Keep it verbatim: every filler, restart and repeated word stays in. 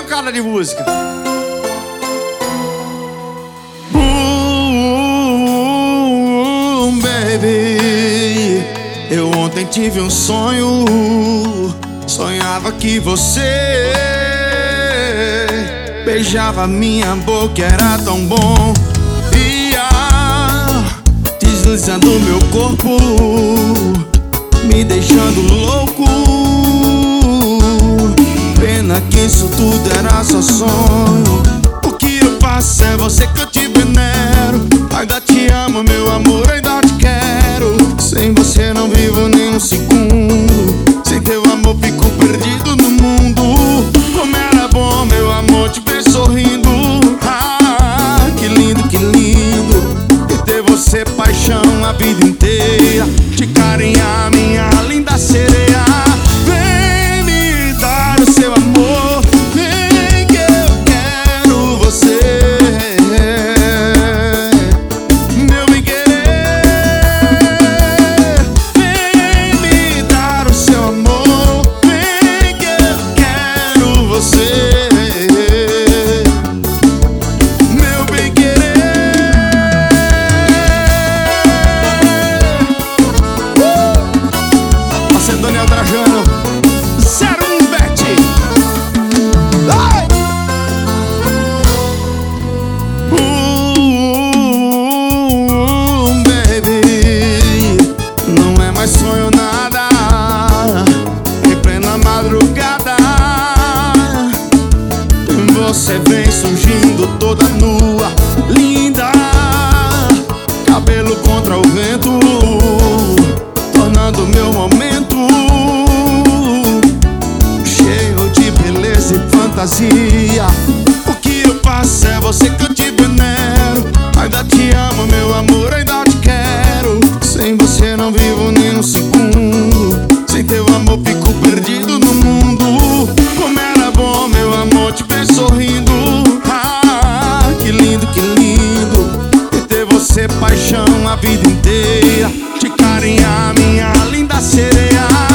pancada de música. Boom, baby, eu ontem tive um sonho. Sonhava que você beijava minha boca, era tão bom. Ia deslizando meu corpo, me deixando louco. Pena que isso tudo era só sonho. O que eu faço é você que eu te venero. Ainda te amo, meu amor, ainda te quero. Sem você não vivo nem um segundo. Sem teu amor fico perdido no mundo. Como era bom, meu amor, te ver sorrindo. Ah, que lindo, que lindo. E ter você paixão a vida inteira. Te carinhar, minha linda sereia. Vem me dar o seu amor. Vem que eu quero você. Meu bem querer. Vem me dar o seu amor. Vem que eu quero você. Meu bem querer. Você é Daniel Trajano, zero um Bet. Ai! Boom, baby, não é mais sonho nada. Em plena madrugada você vem surgindo toda nua, linda. Cabelo contra o vento, tornando meu momento cheio de beleza e fantasia. O que eu faço é você que eu te venero. Ainda te amo, meu amor, ainda te quero. Sem você não vivo nem um segundo. Sem teu amor fico perdido no mundo. Como era bom, meu amor, te ver sorrindo. Ah, que lindo, que lindo. E ter você paixão a vida inteira. Te carinhar, minha linda sereia.